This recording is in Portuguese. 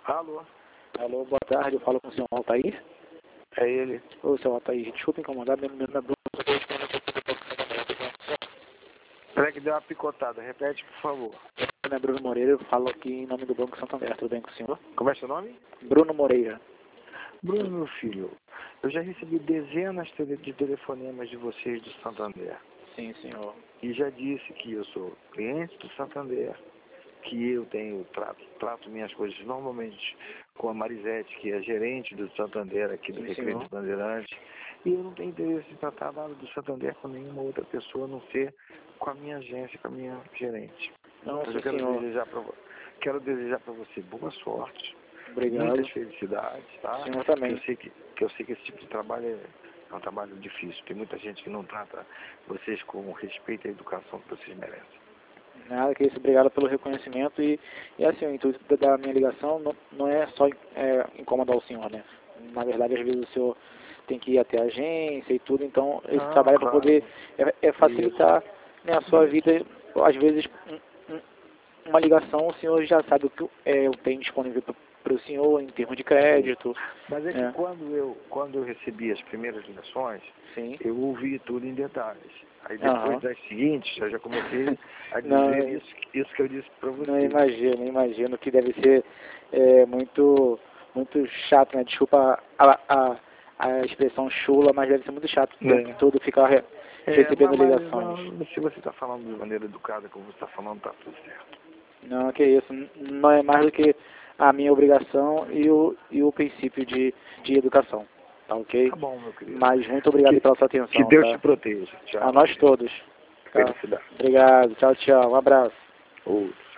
Alô? Alô, boa tarde, eu falo com o senhor Altair. É ele. Ô, senhor Altair, desculpa incomodar, meu nome é Bruno. Peraí que deu uma picotada, repete por favor. Meu nome é Bruno Moreira, eu falo aqui em nome do Banco Santander, tudo bem com o senhor? Como é seu nome? Bruno Moreira. Bruno, meu filho, eu já recebi dezenas de telefonemas de vocês do Santander. Sim, senhor. E já disse que eu sou cliente do Santander, que eu trato minhas coisas normalmente com a Marisete, que é gerente do Santander aqui do Sim, Recreio senhor. dos Bandeirantes. E eu não tenho interesse em tratar nada do Santander com nenhuma outra pessoa, a não ser com a minha agência, com a minha gerente. Não, Mas sim, eu senhor. quero desejar para você boa sorte, Obrigado. muitas felicidades, tá? O senhor também. Que eu sei que esse tipo de trabalho é um trabalho difícil. Tem muita gente que não trata vocês com o respeito e a educação que vocês merecem. Nada que isso, obrigado pelo reconhecimento e assim, o intuito da minha ligação não é só incomodar o senhor, né? Na verdade, às vezes o senhor tem que ir até a agência e tudo, então esse Não, trabalho é para claro. poder facilitar, né, a sua vida. Às vezes, uma ligação, o senhor já sabe o que eu tenho disponível para o senhor em termos de crédito. Mas é que Né? quando eu recebi as primeiras ligações, Sim. eu ouvi tudo em detalhes. Aí depois das seguintes, eu já comecei a Não, dizer isso que eu disse para você. não imagino que deve ser muito chato, né? Desculpa a expressão chula, mas deve ser muito chato o tempo todo ficar recebendo ligações. Mas se você está falando de maneira educada, como você está falando, está tudo certo. Não, que isso. Não é mais do que a minha obrigação e o princípio de educação. Tá ok? Tá bom, meu querido. Mas muito obrigado pela sua atenção. Que Deus tá? te proteja. Tchau. A nós todos. Tá? Felicidade. Obrigado. Tchau, tchau. Um abraço. Outro.